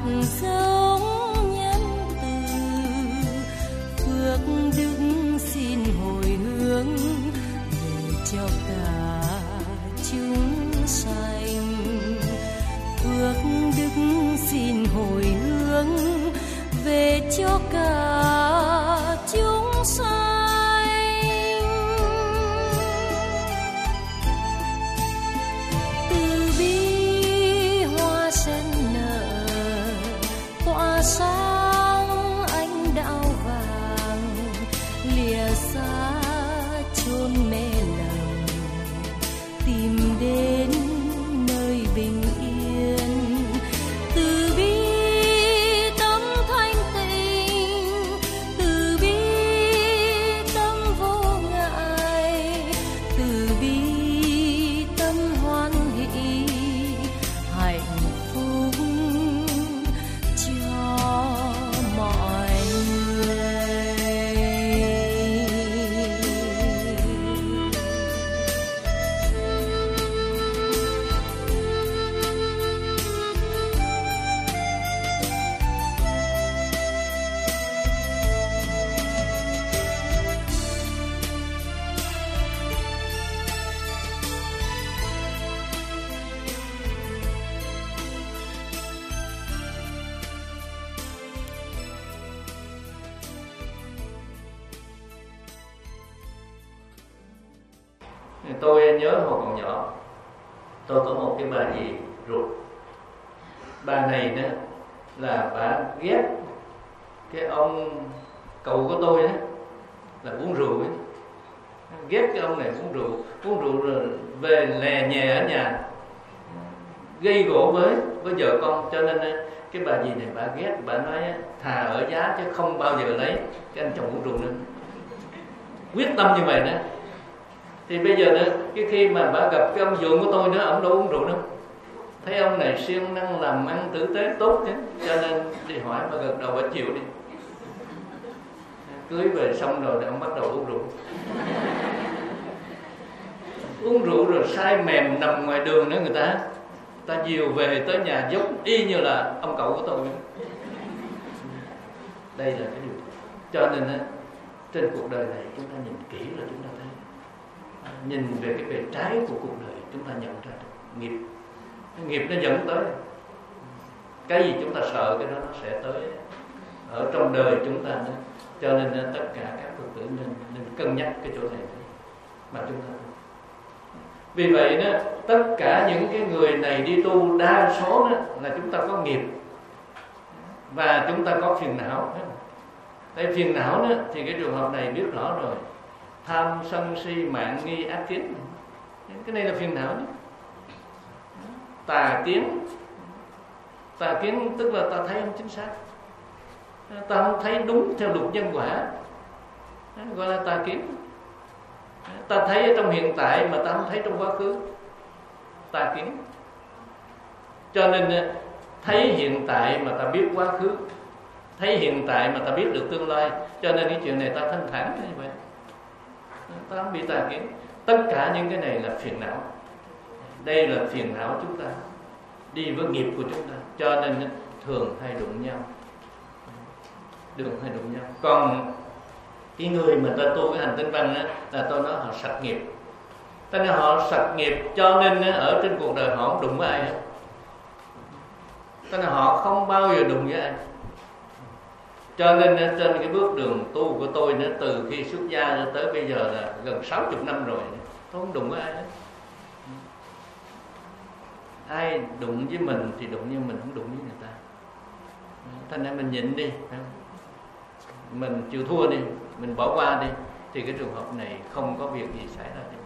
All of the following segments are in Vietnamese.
giống nhân từ. Phước đức xin hồi hướng về cho cả chúng sanh. Phước đức xin hồi hướng về cho cả chúng sanh. Từ bi hoa sen nở tỏa sáng ánh đạo vàng, lìa xa chốn mê lầm tìm đến nơi bình yên. Từ bi tâm thanh tịnh, từ bi tâm vô ngại, từ bi tâm hoan hỷ, hạnh phúc cho mọi người. Tôi nhớ hồi còn nhỏ, tôi có một cái bà dì ruột. Bà này đó là bà ghét cái ông cậu của tôi đó là uống rượu ấy. Ghét cái ông này uống rượu rồi về lè nhè ở nhà gây gổ với vợ con. Cho nên cái bà dì này bà ghét, bà nói thà ở giá chứ không bao giờ lấy cái anh chồng uống rượu nữa. Quyết tâm như vậy đó. Thì bây giờ nữa, cái khi mà bà gặp cái ông dượng của tôi nữa, ông đâu uống rượu nữa, thấy ông này siêng năng làm ăn tử tế tốt chứ, cho nên đi hỏi bà gật đầu bà chịu đi. Cưới về xong rồi thì ông bắt đầu uống rượu. Uống rượu rồi say mềm nằm ngoài đường nữa, người ta dìu về tới nhà giống y như là ông cậu của tôi. Đây là cái điều. Cho nên trên cuộc đời này chúng ta nhìn kỹ là chúng ta thấy, nhìn về cái bề trái của cuộc đời chúng ta nhận ra được nghiệp nó dẫn tới cái gì chúng ta sợ, cái đó nó sẽ tới ở trong đời chúng ta nữa. Cho nên tất cả các Phật tử nên cân nhắc cái chỗ này mà chúng ta. Vì vậy đó, tất cả những cái người này đi tu đa số đó là chúng ta có nghiệp và chúng ta có phiền não. Tại phiền não đó thì cái trường hợp này biết rõ rồi: tham sân si mạn nghi ác kiến, cái này là phiền não đó. Tà kiến tức là ta thấy không chính xác, ta không thấy đúng theo luật nhân quả, gọi là tà kiến. Ta thấy ở trong hiện tại mà ta không thấy trong quá khứ, tà kiến. Cho nên thấy hiện tại mà ta biết quá khứ, thấy hiện tại mà ta biết được tương lai, cho nên cái chuyện này ta thanh thản như vậy, ta không bị tà kiến. Tất cả những cái này là phiền não. Đây là phiền não chúng ta đi với nghiệp của chúng ta, cho nên thường hay đụng nhau. Còn cái người mà ta tu cái hành tinh văn đó, là tôi nói họ sạch nghiệp. Cho nên họ sạch nghiệp, cho nên ở trên cuộc đời họ không đụng với ai hết. Cho nên họ không bao giờ đụng với ai. Cho nên trên cái bước đường tu của tôi nữa, từ khi xuất gia tới bây giờ là gần 60 năm rồi, tôi không đụng với ai hết. Ai đụng với mình thì đụng, như mình không đụng với người ta. Thành ra mình nhịn đi, mình chịu thua đi, mình bỏ qua đi, thì cái trường hợp này không có việc gì xảy ra hết.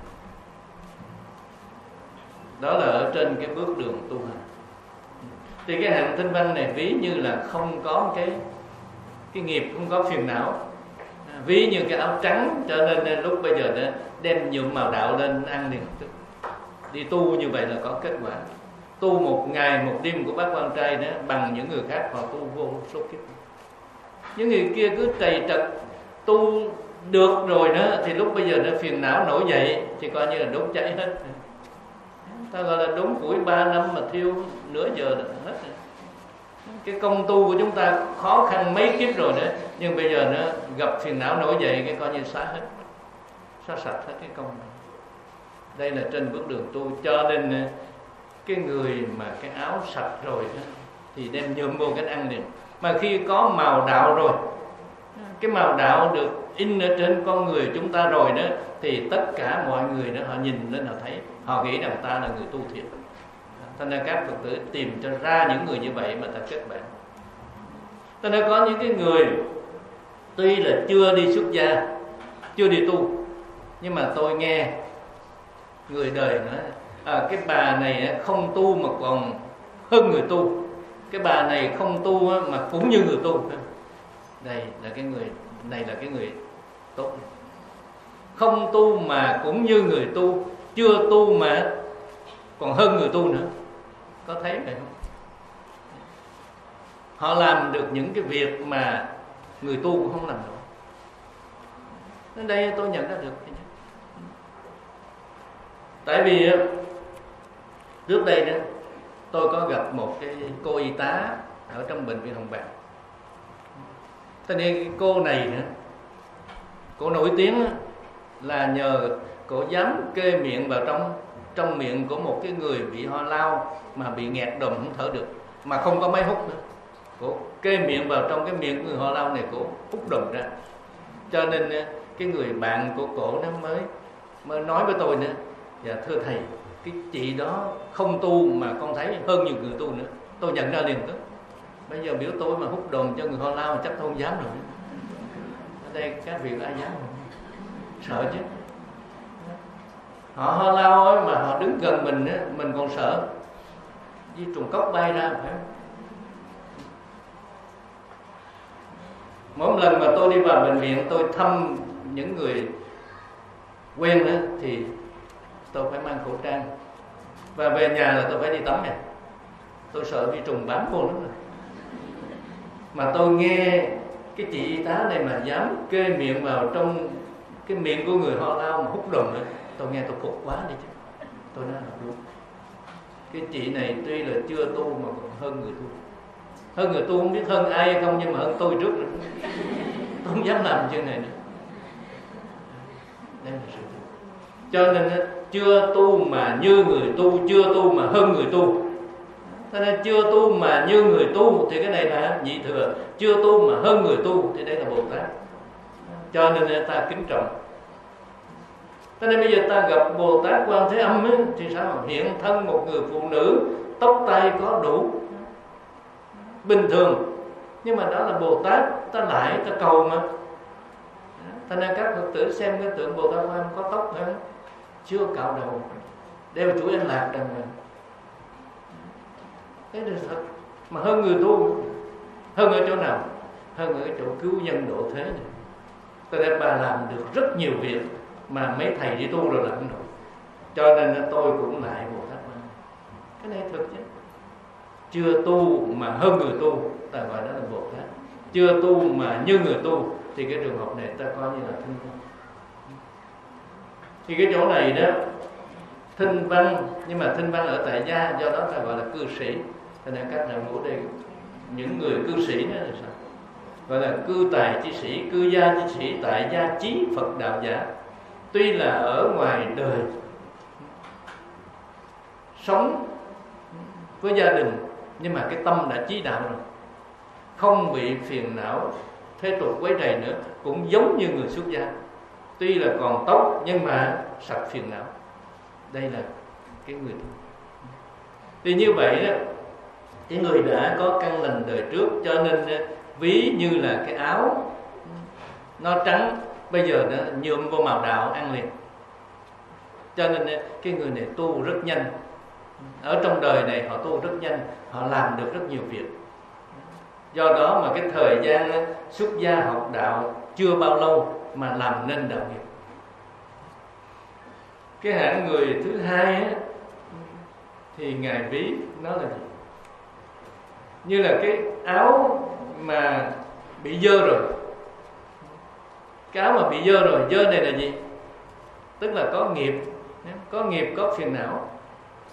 Đó là ở trên cái bước đường tu hành. Thì cái hành tinh văn này ví như là không có cái nghiệp, không có phiền não, ví như cái áo trắng. Cho nên lúc bây giờ đó, đem nhuộm màu đạo lên ăn liền. Đi tu như vậy là có kết quả. Tu một ngày một đêm của bác Quan Trai đó bằng những người khác họ tu vô số kiếp. Những người kia cứ trầy trật tu được rồi đó, thì lúc bây giờ nó phiền não nổi dậy thì coi như là đốt cháy hết. Ta gọi là đốn củi 3 năm mà thiêu nửa giờ là hết rồi. Cái công tu của chúng ta khó khăn mấy kiếp rồi đó, nhưng bây giờ nó gặp phiền não nổi dậy, cái coi như xóa hết, xóa sạch hết cái công này. Đây là trên bước đường tu. Cho nên cái người mà cái áo sạch rồi đó, thì đem nhuộm vô cái ăn liền. Mà khi có màu đạo rồi, cái màu đạo được in ở trên con người chúng ta rồi đó, thì tất cả mọi người đó họ nhìn lên họ thấy, họ nghĩ rằng ta là người tu thiện. Cho nên các Phật tử tìm cho ra những người như vậy mà ta kết bạn. Cho nên có những cái người tuy là chưa đi xuất gia, chưa đi tu, nhưng mà tôi nghe người đời nói cái bà này không tu mà còn hơn người tu, cái bà này không tu mà cũng như người tu. Đây là cái người này là cái người tốt. Không tu mà cũng như người tu, chưa tu mà còn hơn người tu nữa. Có thấy vậy không? Họ làm được những cái việc mà người tu cũng không làm được. Đến đây tôi nhận ra được. Tại vì trước đây đó, tôi có gặp một cái cô y tá ở trong bệnh viện Hồng Bàng. Thế nên cái cô này nữa, cô nổi tiếng là nhờ cô dám kê miệng vào trong miệng của một cái người bị ho lao mà bị nghẹt đờm không thở được, mà không có máy hút nữa. Cô kê miệng vào trong cái miệng của người ho lao này, cô hút đờm ra. Cho nên cái người bạn của cổ nó mới nói với tôi nữa: dạ thưa thầy, cái chị đó không tu mà con thấy hơn nhiều người tu nữa. Tôi nhận ra liền tức. Bây giờ biểu tôi mà hút đờm cho người ho lao chắc tôi không dám rồi. Ở đây các vị ai dám không? Sợ chứ. Họ ho lao ấy, mà họ đứng gần mình ấy, mình còn sợ. Với trùng cốc bay ra phải không? Mỗi lần mà tôi đi vào bệnh viện, tôi thăm những người quen đó, thì tôi phải mang khẩu trang. Và về nhà là tôi phải đi tắm này. Tôi sợ bị trùng bám vô lắm rồi. Mà tôi nghe cái chị y tá này mà dám kê miệng vào trong cái miệng của người ho lao mà hút đờm nữa, tôi nghe tôi phục quá đi chứ. Tôi nói là đúng. Cái chị này tuy là chưa tu mà còn hơn người tu. Hơn người tu không biết hơn ai hay không, nhưng mà hơn tôi trước rồi. Tôi không dám làm chuyện này nữa. Đây là sự thật. Cho nên chưa tu mà như người tu, chưa tu mà hơn người tu. Cho nên chưa tu mà như người tu thì cái này là nhị thừa, chưa tu mà hơn người tu thì đây là Bồ Tát. Cho nên ta kính trọng. Cho nên bây giờ ta gặp Bồ Tát Quan Thế Âm ấy, thì sao? Hiện thân một người phụ nữ, tóc tai có đủ, bình thường, nhưng mà đó là Bồ Tát, ta lại ta cầu mà. Cho nên các Phật tử xem cái tượng Bồ Tát Quan Thế Âm có tóc hơn, chưa cạo đầu, đeo chuỗi An Lạc đằng này. Thế là thật. Mà hơn người tu. Hơn ở chỗ nào? Hơn ở chỗ cứu nhân độ thế này. Cho nên bà làm được rất nhiều việc mà mấy thầy đi tu rồi làm không nổi. Cho nên tôi cũng lại Bồ Tát Quan. Cái này thực chứ. Chưa tu mà hơn người tu, ta gọi đó là Bồ Tát. Chưa tu mà như người tu, thì cái trường hợp này ta coi như là thinh văn. Thì cái chỗ này đó, thinh văn, nhưng mà thinh văn ở tại gia, do đó ta gọi là cư sĩ. Cho nên các đạo ngũ đây, những người cư sĩ đó là sao? Gọi là cư tài chi sĩ, cư gia chi sĩ, tại gia chí Phật đạo giả. Tuy là ở ngoài đời sống với gia đình, nhưng mà cái tâm đã chí đạo rồi, không bị phiền não thế tục quấy rầy nữa, cũng giống như người xuất gia. Tuy là còn tóc nhưng mà sạch phiền não. Đây là cái người tu. Thì như vậy đó, cái người đã có căn lành đời trước, cho nên ví như là cái áo nó trắng, bây giờ nó nhuộm vô màu đạo ăn liền. Cho nên cái người này tu rất nhanh. Ở trong đời này họ tu rất nhanh, họ làm được rất nhiều việc. Do đó mà cái thời gian xuất gia học đạo chưa bao lâu mà làm nên đạo nghiệp. Cái hạng người thứ hai á, thì Ngài ví nó là gì? Như là cái áo mà bị dơ rồi. Cái áo mà bị dơ rồi, dơ này là gì? Tức là có nghiệp, có phiền não.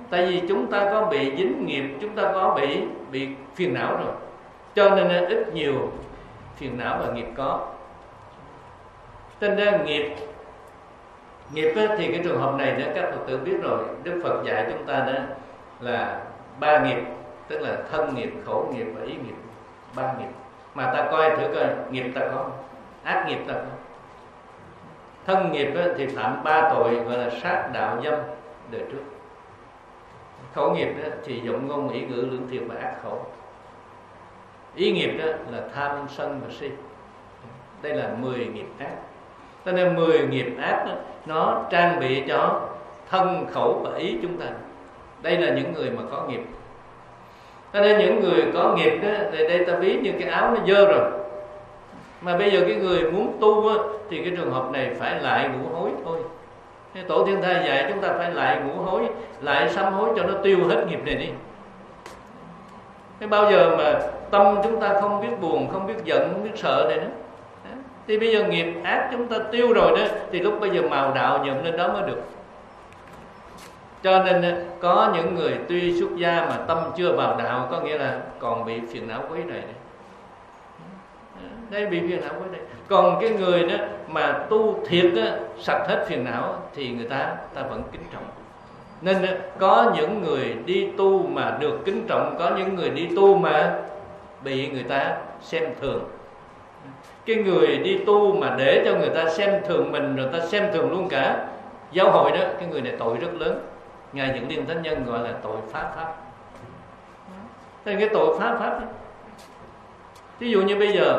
Tại vì chúng ta có bị dính nghiệp, chúng ta có bị phiền não rồi, cho nên ít nhiều phiền não và nghiệp có. Nên ra nghiệp thì cái trường hợp này đó các Phật tử biết rồi. Đức Phật dạy chúng ta đó là 3 nghiệp, tức là thân nghiệp, khẩu nghiệp và ý nghiệp. 3 nghiệp mà ta coi thử coi nghiệp ta có, ác nghiệp ta có. Thân nghiệp thì phạm 3 tội, gọi là sát, đạo, dâm đời trước. Khẩu nghiệp thì dụng ngôn, ý ngữ, lưỡng thiệt và ác khẩu. Ý nghiệp là tham, sân và si. Đây là 10 nghiệp ác. Cho nên 10 nghiệp ác nó trang bị cho thân, khẩu và ý chúng ta. Đây là những người mà có nghiệp. Cho nên những người có nghiệp thì đây ta ví như cái áo nó dơ rồi. Mà bây giờ cái người muốn tu thì cái trường hợp này phải lại ngũ hối thôi. Tổ Thiên Thai dạy chúng ta phải lại ngũ hối, lại sám hối cho nó tiêu hết nghiệp này đi. Thế bao giờ mà tâm chúng ta không biết buồn, không biết giận, không biết sợ này nữa, thì bây giờ nghiệp ác chúng ta tiêu rồi đó, thì lúc bây giờ màu đạo nhuộm lên đó mới được. Cho nên có những người tuy xuất gia mà tâm chưa vào đạo, có nghĩa là còn bị phiền não quấy rầy này. Đây bị phiền não quấy rầy. Còn cái người đó mà tu thiệt sạch hết phiền não thì người ta vẫn kính trọng. Nên có những người đi tu mà được kính trọng, có những người đi tu mà bị người ta xem thường. Cái người đi tu mà để cho người ta xem thường mình, rồi ta xem thường luôn cả giáo hội đó, cái người này tội rất lớn. Ngài Những Điền Thánh Nhân gọi là tội phá pháp. Nên cái tội phá pháp ấy. Ví dụ như bây giờ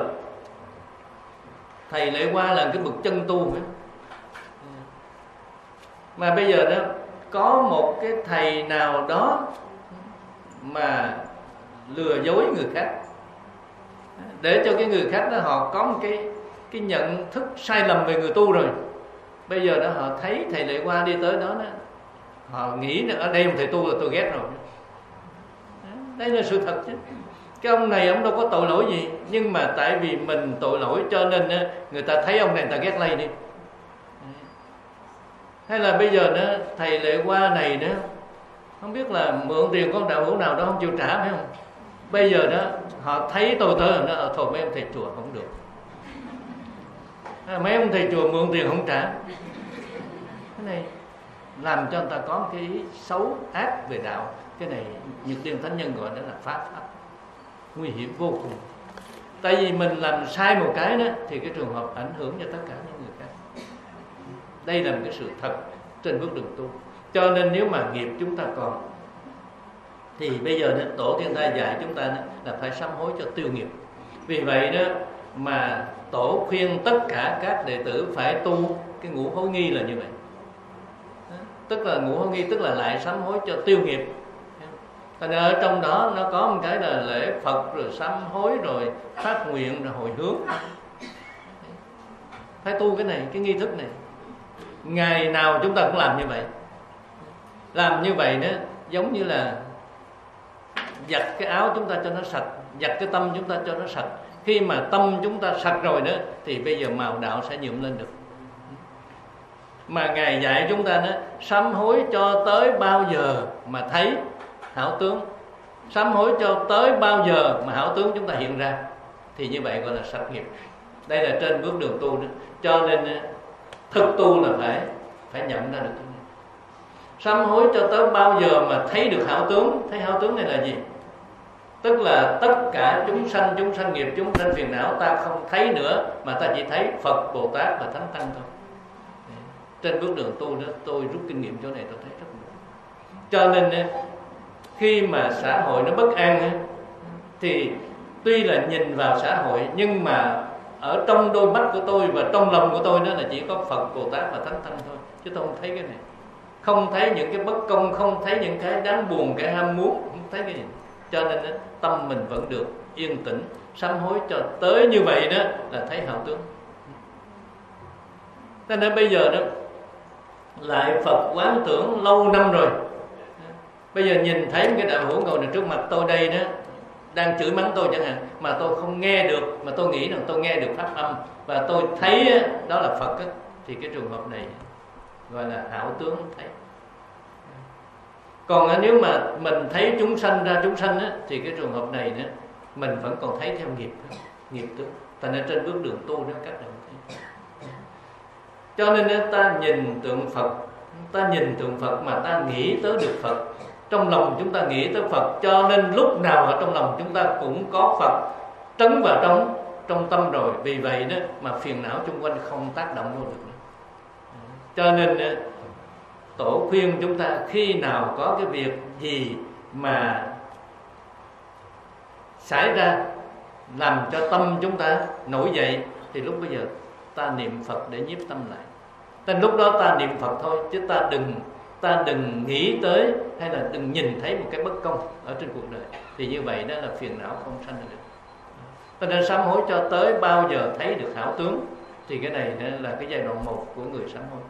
thầy Lệ Hoa là cái bậc chân tu ấy. Mà bây giờ đó có một cái thầy nào đó mà lừa dối người khác, để cho cái người khác đó họ có một cái nhận thức sai lầm về người tu rồi. Bây giờ đó họ thấy thầy Lệ Hoa đi tới đó, họ nghĩ là ở đây một thầy tu là tôi ghét rồi. Đây là sự thật chứ. Cái ông này ông đâu có tội lỗi gì, nhưng mà tại vì mình tội lỗi cho nên người ta thấy ông này người ta ghét lây đi. Hay là bây giờ đó thầy Lệ Hoa này đó không biết là mượn tiền con đạo hữu nào đó không chịu trả, phải không? Bây giờ đó họ thấy tôi tới rồi đó, thôi mấy ông thầy chùa không được, mấy ông thầy chùa mượn tiền không trả. Cái này làm cho người ta có một cái ý xấu ác về đạo. Cái này Nhật Tiên Thánh Nhân gọi đó là phá pháp, nguy hiểm vô cùng. Tại vì mình làm sai một cái đó thì cái trường hợp ảnh hưởng cho tất cả những người khác. Đây là một cái sự thật trên bước đường tu. Cho nên nếu mà nghiệp chúng ta còn thì bây giờ đó, Tổ Thiên Thai dạy chúng ta đó, là phải sám hối cho tiêu nghiệp. Vì vậy đó mà Tổ khuyên tất cả các đệ tử phải tu cái ngũ hối nghi là như vậy. Tức là ngũ hối nghi tức là lại sám hối cho tiêu nghiệp. Thành ra ở trong đó nó có một cái là lễ Phật, rồi sám hối, rồi phát nguyện, rồi hồi hướng. Phải tu cái này, cái nghi thức này. Ngày nào chúng ta cũng làm như vậy. Làm như vậy đó giống như là giặt cái áo chúng ta cho nó sạch, giặt cái tâm chúng ta cho nó sạch. Khi mà tâm chúng ta sạch rồi đó thì bây giờ màu đạo sẽ nhuộm lên được. Mà Ngài dạy chúng ta đó, sám hối cho tới bao giờ mà thấy hảo tướng, sám hối cho tới bao giờ mà hảo tướng chúng ta hiện ra, thì như vậy gọi là sạch nghiệp. Đây là trên bước đường tu đó. Cho nên thực tu là phải nhận ra được cái này. Sám hối cho tới bao giờ mà thấy được hảo tướng. Thấy hảo tướng này là gì? Tức là tất cả chúng sanh nghiệp, chúng sanh phiền não ta không thấy nữa, mà ta chỉ thấy Phật, Bồ Tát và Thánh Tăng thôi. Trên bước đường tu đó tôi rút kinh nghiệm chỗ này tôi thấy rất nhiều. Cho nên khi mà xã hội nó bất an thì tuy là nhìn vào xã hội, nhưng mà ở trong đôi mắt của tôi và trong lòng của tôi đó là chỉ có Phật, Bồ Tát và Thánh Tăng thôi. Chứ tôi không thấy cái này. Không thấy những cái bất công, không thấy những cái đáng buồn, cái ham muốn, không thấy cái gì. Cho nên tâm mình vẫn được yên tĩnh, sám hối cho tới như vậy đó là thấy hảo tướng. Cho nên bây giờ đó lại Phật quán tưởng lâu năm rồi, bây giờ nhìn thấy một cái đạo hữu ngồi trước mặt tôi đây đó, đang chửi mắng tôi chẳng hạn, mà tôi không nghe được, mà tôi nghĩ rằng tôi nghe được pháp âm và tôi thấy đó là Phật thì cái trường hợp này gọi là hảo tướng thấy. Còn nếu mà mình thấy chúng sanh ra chúng sanh á, thì cái trường hợp này nữa mình vẫn còn thấy theo nghiệp tướng. Thành ra trên bước đường tu nó cách này thấy. Cho nên ta nhìn tượng Phật mà ta nghĩ tới được Phật, trong lòng chúng ta nghĩ tới Phật, cho nên lúc nào ở trong lòng chúng ta cũng có Phật trấn vào trong tâm rồi. Vì vậy đó mà phiền não xung quanh không tác động vô được nữa. Cho nên Tổ khuyên chúng ta khi nào có cái việc gì mà xảy ra làm cho tâm chúng ta nổi dậy, thì lúc bây giờ ta niệm Phật để nhiếp tâm lại. Nên lúc đó ta niệm Phật thôi, chứ ta đừng nghĩ tới hay là đừng nhìn thấy một cái bất công ở trên cuộc đời. Thì như vậy đó là phiền não không sanh được. Ta nên sám hối cho tới bao giờ thấy được hảo tướng. Thì cái này là cái giai đoạn 1 của người sám hối.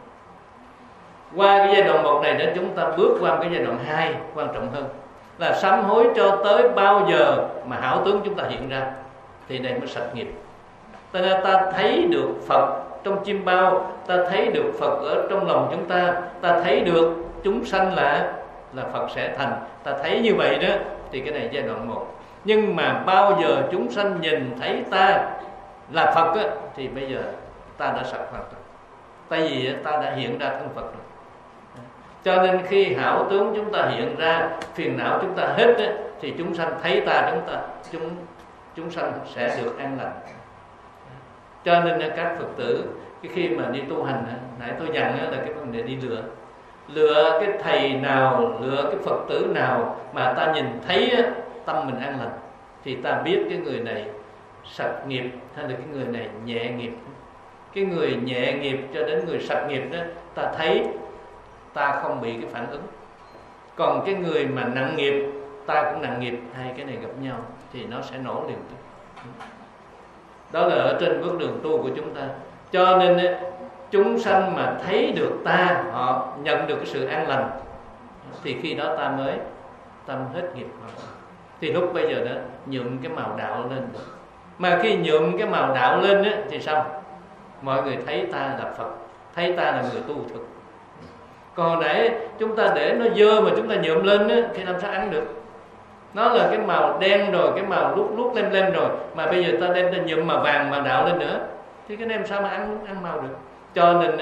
Qua cái giai đoạn 1 này để chúng ta bước qua cái giai đoạn 2 quan trọng hơn, là sám hối cho tới bao giờ mà hảo tướng chúng ta hiện ra, thì này mới sạch nghiệp. Ta thấy được Phật trong chim bao, ta thấy được Phật ở trong lòng chúng ta thấy được chúng sanh là Phật sẽ thành. Ta thấy như vậy đó thì cái này giai đoạn 1. Nhưng mà bao giờ chúng sanh nhìn thấy ta là Phật á, thì bây giờ ta đã sạch hoàn toàn. Tại vì ta đã hiện ra thân Phật rồi. Cho nên khi hảo tướng chúng ta hiện ra, phiền não chúng ta hết á, thì chúng sanh thấy ta, chúng sanh sẽ được an lành. Cho nên các Phật tử khi mà đi tu hành, nãy tôi dặn là cái vấn đề đi lựa cái thầy nào, lựa cái Phật tử nào mà ta nhìn thấy tâm mình an lành, thì ta biết cái người này sạch nghiệp hay là cái người này nhẹ nghiệp. Cái người nhẹ nghiệp cho đến người sạch nghiệp đó, ta thấy ta không bị cái phản ứng. Còn cái người mà nặng nghiệp, ta cũng nặng nghiệp, hai cái này gặp nhau thì nó sẽ nổ liền. Đó là ở trên bước đường tu của chúng ta. Cho nên chúng sanh mà thấy được ta, họ nhận được cái sự an lành, thì khi đó ta mới hết nghiệp. Thì lúc bây giờ đó nhuộm cái màu đạo lên. Mà khi nhuộm cái màu đạo lên đó, thì sao? Mọi người thấy ta là Phật, thấy ta là người tu thực. Còn hồi nãy chúng ta để nó dơ mà chúng ta nhuộm lên đó, thì làm sao ăn được? Nó là cái màu đen rồi, cái màu luốc lem rồi, mà bây giờ ta đem ta nhuộm màu vàng, màu đạo lên nữa, thì cái này làm sao mà ăn màu được? Cho nên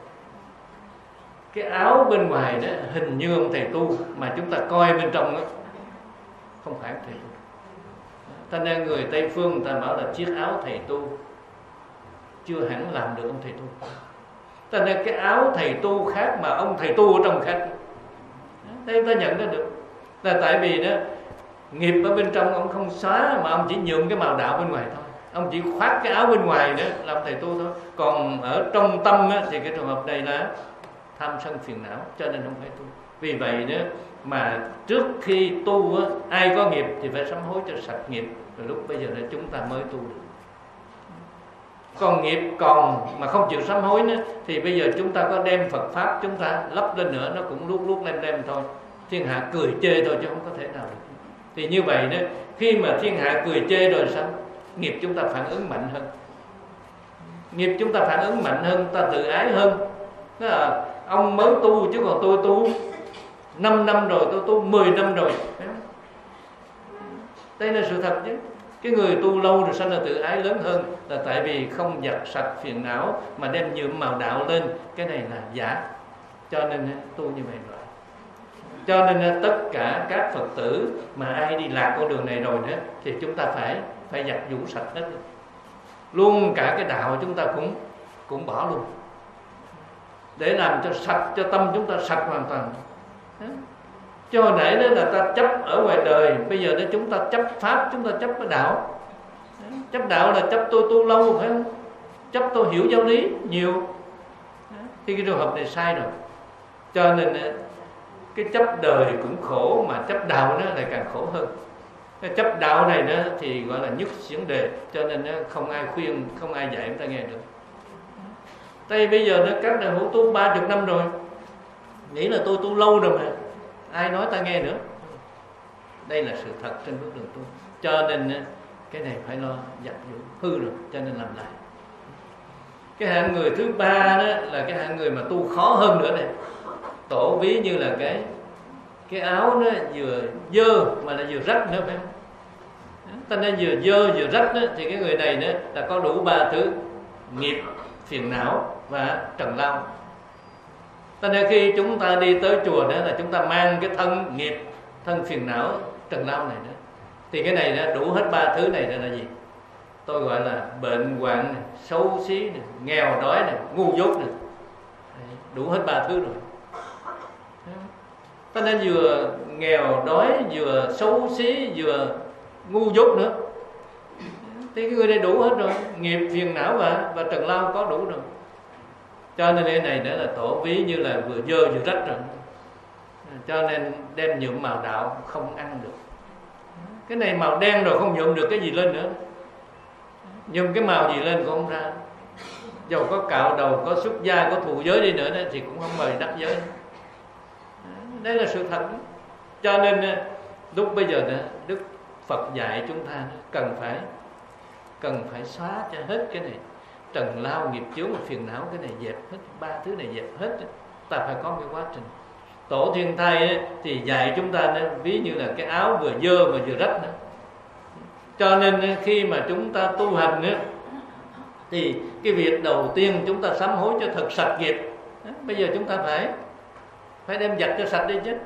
cái áo bên ngoài đó hình như ông thầy tu, mà chúng ta coi bên trong đó, không phải thầy tu. Cho nên người Tây Phương người ta bảo là chiếc áo thầy tu chưa hẳn làm được ông thầy tu. Cho nên cái áo thầy tu khác mà ông thầy tu ở trong khác. Đây chúng ta nhận ra được. Là tại vì đó nghiệp ở bên trong ông không xóa, mà ông chỉ nhuộm cái màu đạo bên ngoài thôi. Ông chỉ khoác cái áo bên ngoài đó làm thầy tu thôi. Còn ở trong tâm á, thì cái trường hợp này là tham sân phiền não, cho nên không phải tu. Vì vậy đó mà trước khi tu á, ai có nghiệp thì phải sám hối cho sạch nghiệp, rồi lúc bây giờ là chúng ta mới tu được. Còn nghiệp còn mà không chịu sám hối nữa, thì bây giờ chúng ta có đem Phật Pháp chúng ta lắp lên nữa, nó cũng luốc lem thôi. Thiên hạ cười chê thôi chứ không có thể nào được. Thì như vậy đó, khi mà thiên hạ cười chê rồi sao? Nghiệp chúng ta phản ứng mạnh hơn. Nghiệp chúng ta phản ứng mạnh hơn, ta tự ái hơn. Đó là ông mới tu chứ còn tôi tu 5 năm rồi, tôi tu 10 năm rồi. Đây là sự thật chứ. Cái người tu lâu rồi sanh là tự ái lớn hơn, là tại vì không giặt sạch phiền não mà đem nhuộm màu đạo lên. Cái này là giả. Cho nên tu như vậy rồi. Cho nên tất cả các Phật tử mà ai đi lạc con đường này rồi đó, thì chúng ta phải giặt vũ sạch hết luôn. Cả cái đạo chúng ta cũng bỏ luôn, để làm cho sạch, cho tâm chúng ta sạch hoàn toàn. Chứ hồi nãy đó là ta chấp ở ngoài đời, bây giờ đó chúng ta chấp Pháp, chúng ta chấp cái đạo. Chấp đạo là chấp tôi tu lâu, phải không? Chấp tôi hiểu giáo lý nhiều. Thì cái trường hợp này sai rồi. Cho nên cái chấp đời cũng khổ, mà chấp đạo nó lại càng khổ hơn. Cái chấp đạo này nữa thì gọi là nhất xiển đề, cho nên không ai khuyên, không ai dạy chúng ta nghe được. Tại bây giờ các đại hữu tu 30 năm rồi, nghĩ là tôi tu lâu rồi mà ai nói ta nghe nữa. Đây là sự thật trên bước đường tu. Cho nên cái này phải lo dập dụ, hư rồi, cho nên làm lại. Cái hạng người thứ ba đó là cái hạng người mà tu khó hơn nữa này. Tổ ví như là cái cái áo nó vừa dơ mà là vừa rách nữa, phải không? Ta nên vừa dơ vừa rách đó, thì cái người này nữa là có đủ 3 thứ: nghiệp, phiền não và trần lao. Ta nên khi chúng ta đi tới chùa đó là chúng ta mang cái thân nghiệp, thân phiền não, trần lao này nữa. Thì cái này đó, đủ hết 3 thứ này là gì? Tôi gọi là bệnh hoạn này, xấu xí này, nghèo đói này, ngu dốt này. Đủ hết 3 thứ rồi. Ta nên vừa nghèo đói, vừa xấu xí, vừa ngu dốt nữa. Thì cái người này đủ hết rồi. Nghiệp, phiền não và trần lao có đủ rồi. Cho nên cái này nữa là tổ ví như là vừa dơ vừa rách rồi. Cho nên đem nhuộm màu đạo không ăn được. Cái này màu đen rồi không nhuộm được cái gì lên nữa. Nhuộm cái màu gì lên cũng không ra. Dầu có cạo đầu, có xuất gia, có thù giới đi nữa thì cũng không mời đắc giới. Đây là sự thật. Cho nên lúc bây giờ đó, Đức Phật dạy chúng ta cần phải xóa cho hết cái này. Trần lao, nghiệp chướng và phiền não, cái này dẹp hết, 3 thứ này dẹp hết. Ta phải có cái quá trình. Tổ Thiên Thai thì dạy chúng ta ví như là cái áo vừa dơ và vừa rách nữa. Cho nên khi mà chúng ta tu hành thì cái việc đầu tiên chúng ta sám hối cho thật sạch nghiệp. Bây giờ chúng ta phải đem giặt cho sạch đi chứ.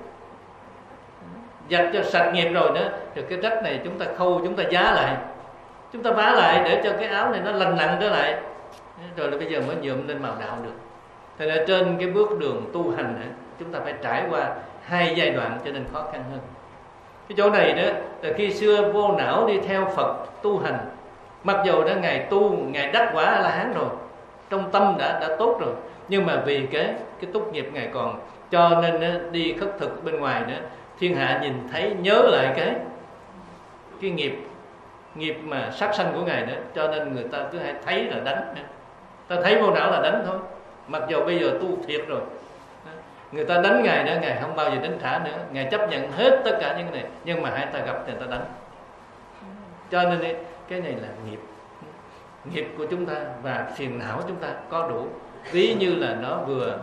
Giặt cho sạch nghiệp rồi nữa, rồi cái rách này chúng ta khâu, chúng ta vá lại, chúng ta vá lại để cho cái áo này nó lành lặn trở lại, rồi là bây giờ mới nhuộm lên màu đạo được. Thế nên trên cái bước đường tu hành chúng ta phải trải qua 2 giai đoạn, cho nên khó khăn hơn. Cái chỗ này đó là khi xưa Vô Não đi theo Phật tu hành, mặc dù đã ngài tu, ngài đắc quả A-la-hán rồi, trong tâm đã tốt rồi, nhưng mà vì cái túc nghiệp ngài còn, cho nên đi khất thực bên ngoài nữa, thiên hạ nhìn thấy nhớ lại cái nghiệp mà sát sanh của ngài nữa, cho nên người ta cứ hay thấy là đánh. Ta thấy Vô Não là đánh thôi, mặc dù bây giờ tu thiệt rồi. Người ta đánh ngài nữa, ngài không bao giờ đánh trả nữa, ngài chấp nhận hết tất cả những cái này, nhưng mà hai ta gặp người ta đánh. Cho nên cái này là nghiệp của chúng ta và phiền não chúng ta có đủ. Ví như là nó vừa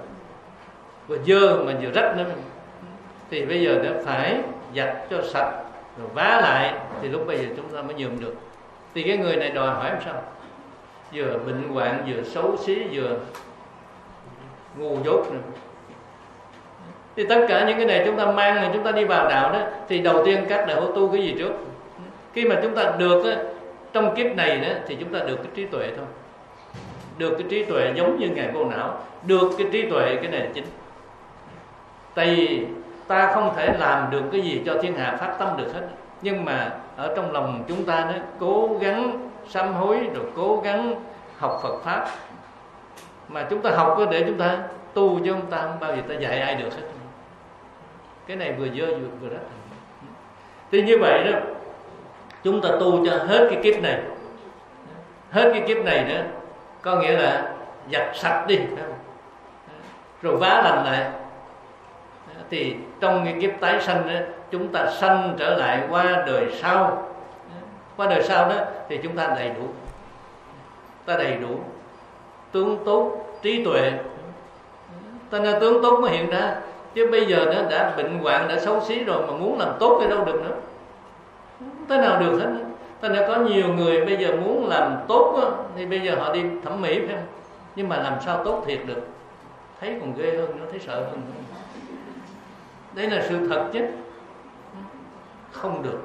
dơ mà vừa rách nữa, thì bây giờ nó phải giặt cho sạch rồi vá lại, thì lúc bây giờ chúng ta mới nhuộm được. Thì cái người này đòi hỏi làm sao? Vừa bệnh hoạn, vừa xấu xí, vừa ngu dốt nữa. Thì tất cả những cái này chúng ta mang, rồi chúng ta đi vào đạo đó, thì đầu tiên các đại hữu tu cái gì trước? Khi mà chúng ta được trong kiếp này đó, thì chúng ta được cái trí tuệ thôi. Được cái trí tuệ giống như ngài Vô Não, được cái trí tuệ, cái này là chính. Tại vì ta không thể làm được cái gì cho thiên hạ phát tâm được hết, nhưng mà ở trong lòng chúng ta đó, cố gắng sám hối, rồi cố gắng học Phật Pháp. Mà chúng ta học để chúng ta tu, chứ chúng ta không bao giờ ta dạy ai được hết. Cái này vừa dơ vừa rách. Thì như vậy đó, chúng ta tu cho hết cái kiếp này. Hết cái kiếp này nữa, có nghĩa là giặt sạch đi, rồi vá lành lại. Thì trong cái kiếp tái sanh đó, chúng ta sanh trở lại qua đời sau. Qua đời sau đó thì chúng ta đầy đủ. Ta đầy đủ tướng tốt, trí tuệ. Ta nên tướng tốt mới hiện ra. Chứ bây giờ nó đã bệnh hoạn, đã xấu xí rồi, mà muốn làm tốt cái đâu được nữa. Không thế nào được hết. Ta nên có nhiều người bây giờ muốn làm tốt đó, thì bây giờ họ đi thẩm mỹ, phải không? Nhưng mà làm sao tốt thiệt được? Thấy còn ghê hơn nữa, thấy sợ hơn nữa. Đấy là sự thật chứ. Không được.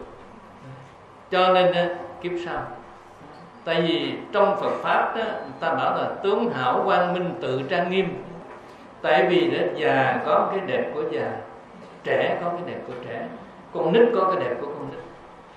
Cho nên kiếp sau. Tại vì trong Phật Pháp đó, ta bảo là tướng hảo quang minh tự trang nghiêm. Tại vì đó, già có cái đẹp của già, trẻ có cái đẹp của trẻ, con nít có cái đẹp của con nít.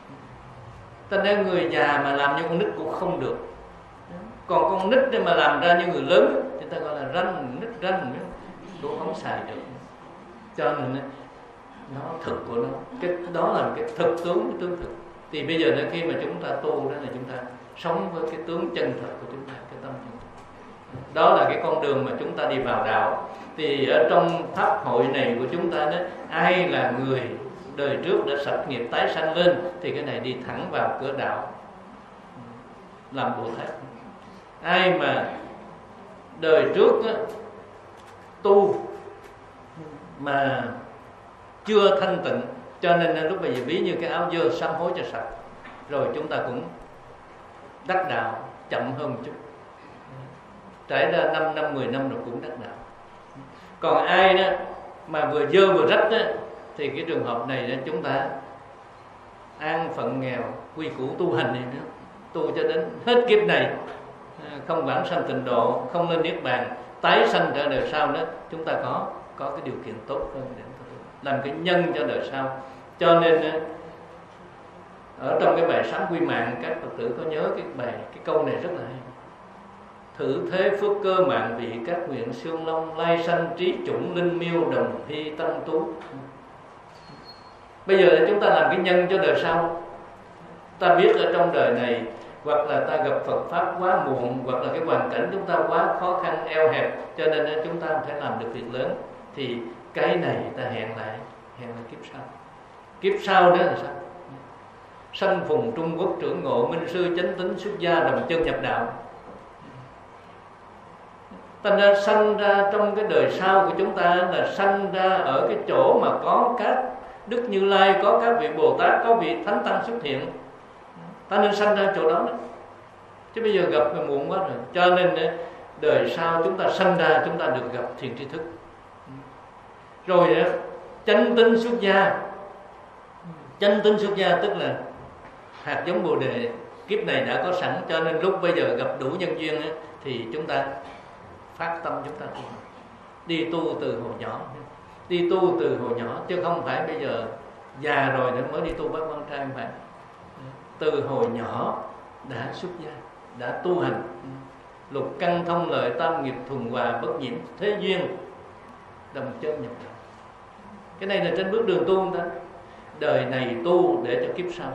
Ta nên người già mà làm như con nít cũng không được. Còn con nít mà làm ra như người lớn thì ta gọi là ranh, nít ranh, cũng không xài được. Cho nên nó thực của nó, cái đó là cái thực tướng, cái tướng thực. Thì bây giờ là khi mà chúng ta tu đó là chúng ta sống với cái tướng chân thật của chúng ta, cái tâm chân thật. Đó là cái con đường mà chúng ta đi vào đạo. Thì ở trong pháp hội này của chúng ta đó, ai là người đời trước đã sạch nghiệp tái sanh lên thì cái này đi thẳng vào cửa đạo làm Bồ Tát. Ai mà đời trước đó, tu mà chưa thanh tịnh, cho nên lúc bây giờ ví như cái áo dơ sám hối cho sạch, rồi chúng ta cũng đắc đạo chậm hơn một chút, trải ra 5 năm 10 năm rồi cũng đắc đạo. Còn ai đó mà vừa dơ vừa rách đó, thì cái trường hợp này đó, chúng ta an phận nghèo, quy củ tu hành này nữa, tu cho đến hết kiếp này, không vãng sanh tịnh độ, không lên niết bàn, tái sanh trở đời sau đó, chúng ta có cái điều kiện tốt hơn để làm cái nhân cho đời sau. Cho nên ở trong cái bài Sám Quy Mạng, các Phật tử có nhớ cái câu này rất là hay: thử thế phước cơ mạng vị, các nguyện xương long, lai sanh trí chủng linh miêu, đồng thi tâm tú. Bây giờ là chúng ta làm cái nhân cho đời sau. Ta biết ở trong đời này, hoặc là ta gặp Phật Pháp quá muộn, hoặc là cái hoàn cảnh chúng ta quá khó khăn, eo hẹp, cho nên chúng ta không thể làm được việc lớn. Thì cái này ta hẹn lại kiếp sau. Kiếp sau đó là sao? Sanh phùng Trung Quốc trưởng ngộ, minh sư chánh tín xuất gia, đồng chân nhập đạo. Ta ra sanh ra trong cái đời sau của chúng ta là sanh ra ở cái chỗ mà có các Đức Như Lai, có các vị Bồ Tát, có vị Thánh Tăng xuất hiện. Ta nên sanh ra chỗ đó đó. Chứ bây giờ gặp mà muộn quá rồi. Cho nên đời sau chúng ta sanh ra, chúng ta được gặp thiền tri thức. Rồi chánh tín xuất gia. Chánh tín xuất gia tức là hạt giống Bồ Đề kiếp này đã có sẵn, cho nên lúc bây giờ gặp đủ nhân duyên thì chúng ta phát tâm, chúng ta đi tu từ hồi nhỏ. Đi tu từ hồi nhỏ, chứ không phải bây giờ già rồi mới đi tu bác quan trai, không phải. Từ hồi nhỏ đã xuất gia, đã tu hành. Lục căn thông lợi, tam nghiệp thuần hòa, bất nhiễm thế duyên, đồng chân nhập đạo. Cái này là trên bước đường tu đó. Đời này tu để cho kiếp sau.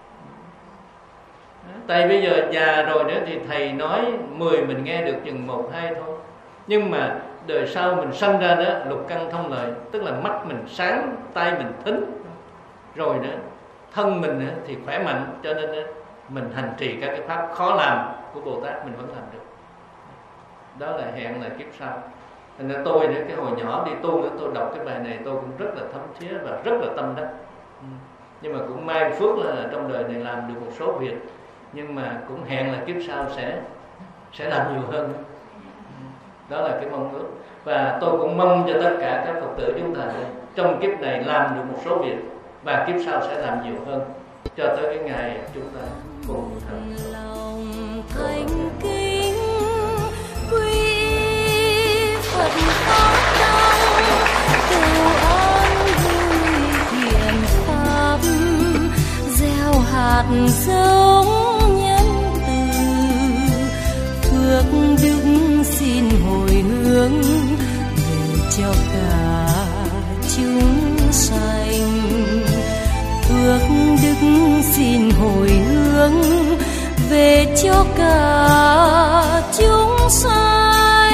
Tại bây giờ già rồi nữa thì thầy nói 10 mình nghe được chừng 1-2 thôi. Nhưng mà đời sau mình sanh ra đó, lục căn thông lợi, tức là mắt mình sáng, tay mình thính, rồi nữa thân mình thì khỏe mạnh, cho nên mình hành trì các cái pháp khó làm của Bồ Tát mình vẫn làm được. Đó là hẹn là kiếp sau. Nên tôi nữa, cái hồi nhỏ đi tu nữa, tôi đọc cái bài này tôi cũng rất là thấm thía và rất là tâm đắc. Nhưng mà cũng may phước là trong đời này làm được một số việc, nhưng mà cũng hẹn là kiếp sau sẽ làm nhiều hơn. Đó là cái mong ước. Và tôi cũng mong cho tất cả các Phật tử chúng ta trong kiếp này làm được một số việc, và kiếp sau sẽ làm nhiều hơn, cho tới cái ngày chúng ta cùng thành lòng thành kính quy Phật pháp tăng, cầu an vui thiện pháp, gieo hạt giống nhân từ, phước đức xin hồi hướng về cho cả chúng sanh. Phước đức xin hồi hướng về cho cả chúng sanh.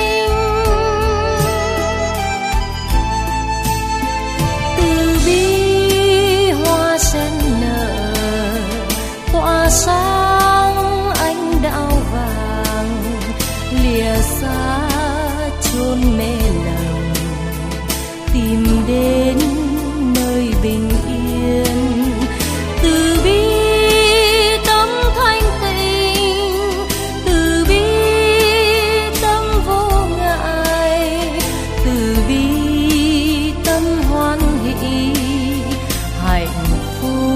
Từ bi hoa sen nở, tỏa sáng ánh đạo vàng, lìa xa chốn mê lầm, tìm đến nơi bình yên. Từ bi tâm thanh tịnh, từ bi tâm vô ngại, từ bi tâm hoan hỷ, hạnh phúc